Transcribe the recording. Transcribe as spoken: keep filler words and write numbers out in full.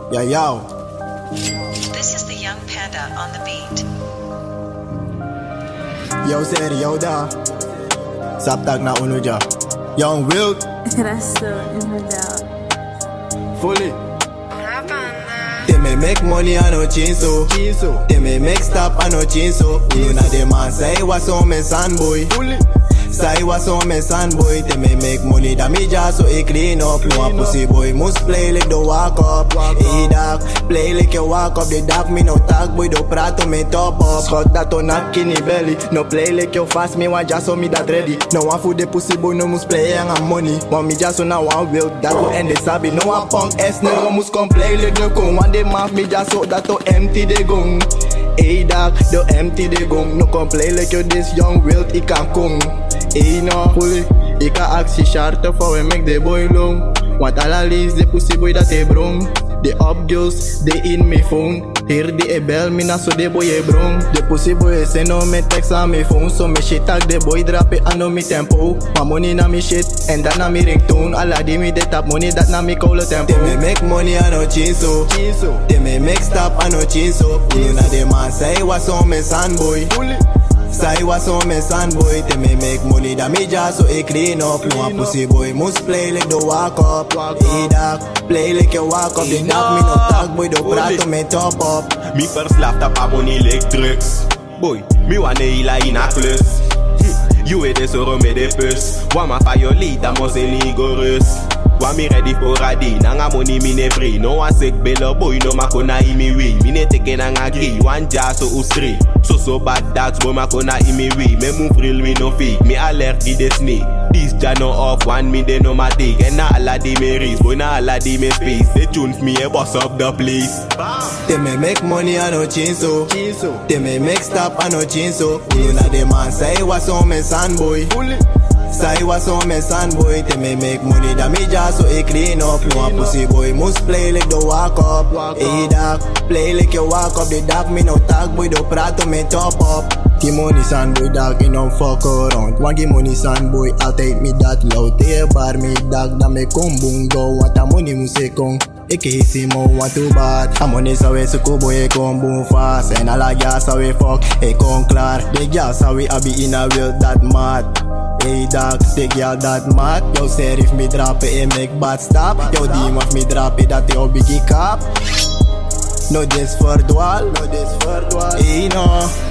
Yeah, yo. This is the Young Panda on the beat. Yo, zeg yo daar. Saptak na unuja. Young Wild. That's so inderdaad. Fully. They may make money and no chinso. They may make stop and no chinso. You know the man say what's on me son boy. Say what's on me son boy. They may make money that me just so it clean up. No a pussy boy must play like the walk up. Hey dog, play like you walk up. The dog me no tag boy, do prato me top up. Schot dat to knock in the belly. No play like you fast, me want just so me that ready. No one for the pussy boy no must play and have money. Want me just so now one will that go end the sabi. No one punk S no must come play like the gun. One day math me just so that to empty the gun. Hey dog, do empty the gun. No come play like you this young wild, ik kan kom. Hey no, fully. Ik kan actie charten voor we make the boy long. Want allerleast de pussy boy dat hij brong. De upgirls, they in my phone. Hier die e bel me na so de boy e brong. De pussy boy send on me text on my phone. So me shit tag de boy drop it on me tempo. My money na me shit and that na me ringtone. Alla di me de tap money that na me call tempo. They may make money and no chinso. They may make stop and no chinso. You know the man say what's on me son boy. Say what's on me son boy. They may make money that me just so it clean up. No a pussy boy must play like the walk up. Hey dog, play like you walk up. The dog me no tag boy, do prato me top up. Me verslaafd op abonnie like drugs. Boy, me wanna hila in a klus. You weet is erom met de pus. Wama violate, dat mos in rigorous. Wami ready for a day, nanga money mi ne free. No one sick bello boy, no makona imi way. Mi ne teke nanga gree, one jar so ustre. So so bad dogs, boy makona imi way. Me move real, me no fake, me alert di the snake. This jano off, one me de no ma take. And na alla di me race, boy na alla di me space. They tunes me a boss up the place. They may make money and no chinso. They may make stop and no chinso. You know the man say what's on me son boy. Say what's on me son boy. They may make money that me just so it clean up. No a pussy boy must play like the walk up. Hey dog, play like you walk up. The dog me no tag boy, do prato me top up. Give money son boy dog, you don't fuck around. Want give money son boy, I'll take me that loud. Hey bar me dog, that me come boom go. Want a money muse kong. Ik hisi mo want to bad. A money sa we suko boy e kom boom fast. En alla gas sa we fuck, e kom klaar. De gas sa we abi in a wild that mad. Hey dog, the girl that mad. Yo say if me drop it, it make bad stop. Yo die mag me drop it, dat yo biggie kap. No this for dwal, no this for dwal. Hey no.